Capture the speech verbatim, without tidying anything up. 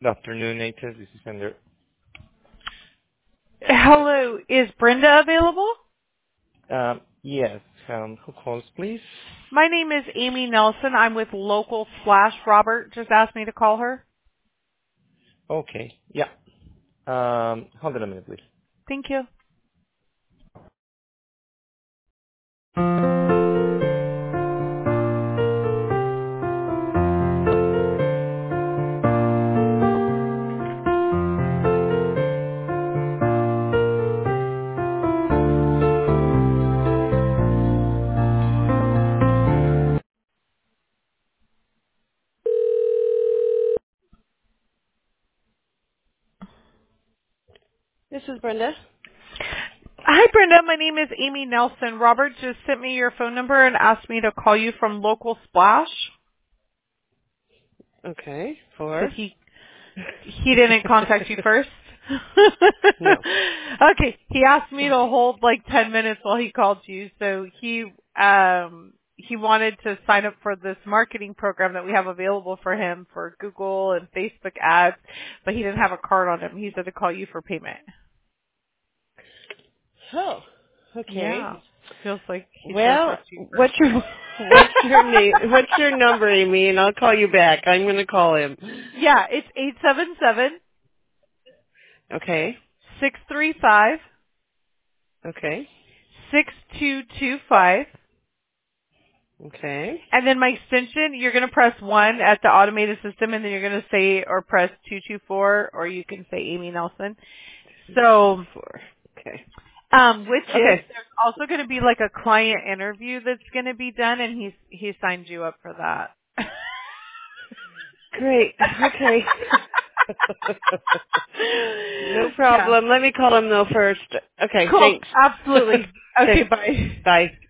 afternoon, Nathan. This is Sander. Hello, is Brenda available? Um, yes. Um, who calls, please? My name is Amy Nelson. I'm with Local Slash. Robert just asked me to call her. Okay. Yeah. Um, hold on a minute, please. Thank you. This is Brenda. Hi, Brenda. My name is Amy Nelson. Robert just sent me your phone number and asked me to call you from Local Splash. Okay. Said For? he he didn't contact you first. No. Okay, he asked me to hold like ten minutes while he called you. So he um he wanted to sign up for this marketing program that we have available for him for Google and Facebook ads, but he didn't have a card on him. He said to call you for payment. Oh. Okay. Yeah. Feels like he should have Well, talked to you first. what's your what's your name? What's your number, Amy? And I'll call you back. I'm going to call him. Yeah, it's eight seven seven Okay. six three five Okay. six two two five. Okay. And then my extension, you're going to press one at the automated system, and then you're going to say or press two two four, or you can say Amy Nelson. Two, two, So, four. Okay. um, with this, Okay. there's also going to be like a client interview that's going to be done, and he's he signed you up for that. Great. Okay. No Yeah. problem. Let me call him though first. Okay. Cool. Thanks. Absolutely. Okay. Okay. Bye. Bye.